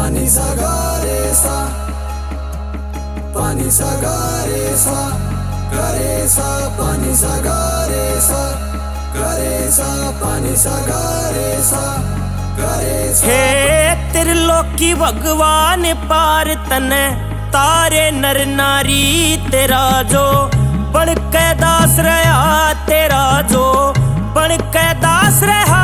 पानी सा गा रे सा, पानी सा गा रे सा, गा रे सा, पानी सा गा रे सा, गा रे सा, पानी सा गा रे सा, गा रे सा। हे त्रिलोकी भगवान पार तने तारे नर नारी तेरा जो बण के दास रहा, तेरा जो बण के दास रहा।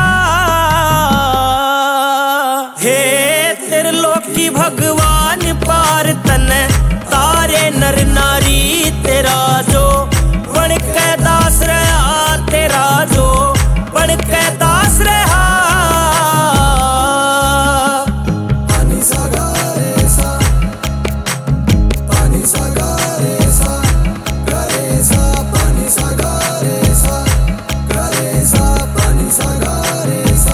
हे त्रिलोकी भगवान पार तने तारे नर नारी तेरा जो बण के दास रहा, तेरा जो बण के दास रहा। पानी सा गा रे सा, पानी सा गा रे सा, गा रे सा, पानी सा गा रे सा, गा रे सा, पानी सा गा रे सा।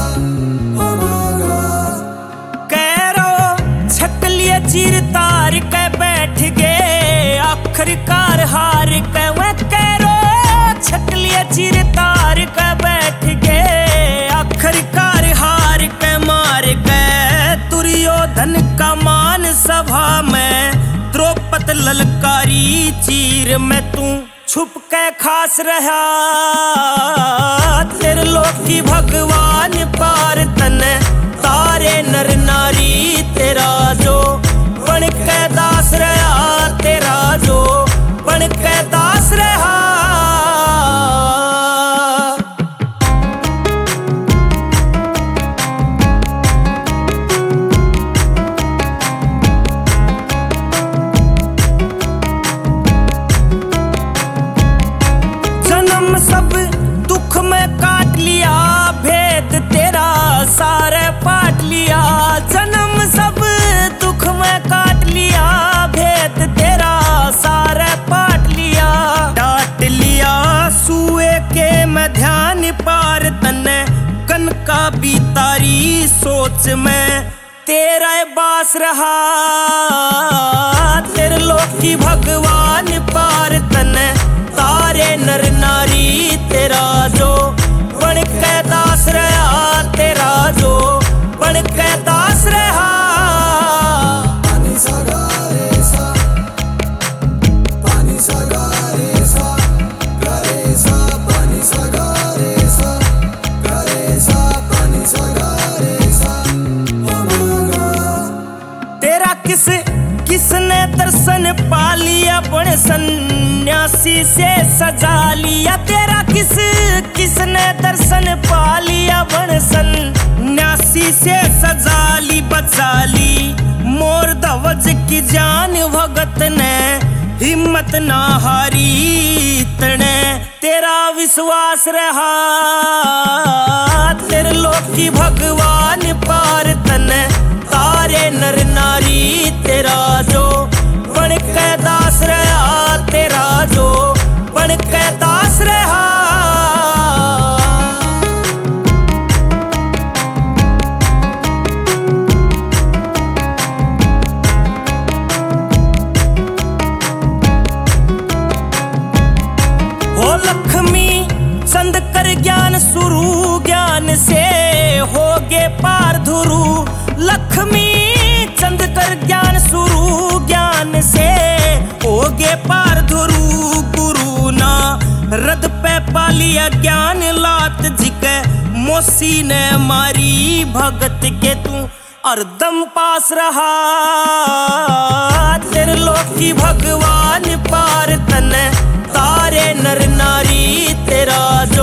कैरो छकलिए चीर तार के बैठ गए, आखिरकार हार के। वह कैरो छकलिए चीर तार के बैठ गए, आखिरकार हार के मार गए। दुर्योधन का मान सभा में द्रौपद ललकारी, चीर में तू छुप के खास रहा। त्रिलोकी भगवान पार तने तारे नर नारी तेरा जो बण के दास रहा, तेरा जो बण के दास रहा। जन्म सब दुख में काट लिया, भेद तेरा सारे पाट लिया। जन्म सब दुख में काट लिया, भेद तेरा सारे पाट लिया। डांट लिया सुए के मैं ध्यान पार तने, कन का भी तारी सोच में तेरा बास रहा। त्रिलोकी भगवान पार तने तारे नर नारी तेरा जो बण के दास रहा, तेरा जो बण के दास रहा। पानी सा गा रे सा, पानी सा गा रे सा, गा रे सा, पानी सा गा रे सा, गा रे सा, पानी सा गा रे सा। तेरा किसने दर्शन पा लिया, बण सन्यासी से सजा लिया। तेरा किसने दर्शन पा लिया, बण सन्यासी से सजा ली, बचा ली। मोर ध्वज की जान भगत ने हिम्मत ना हारी, तने तेरा विश्वास रहा। त्रिलोकी भगवान पार तने तारे नर नारी तेरा जो बण के दास रहा, तेरा जो बण के दास रहा। हो लक्ष्मी चंद कर ज्ञान शुरू, ज्ञान से होगे पार धुरु। लक्ष्मी चंद कर ज्ञान शुरू, ज्ञान से होगे पार धुरु। गुरु ना रद पे पालिया ज्ञान, लात जिके मोसी ने मारी। भगत के तू अर्दम पास रहा। त्रिलोकी भगवान पार तने तारे नर नारी तेरा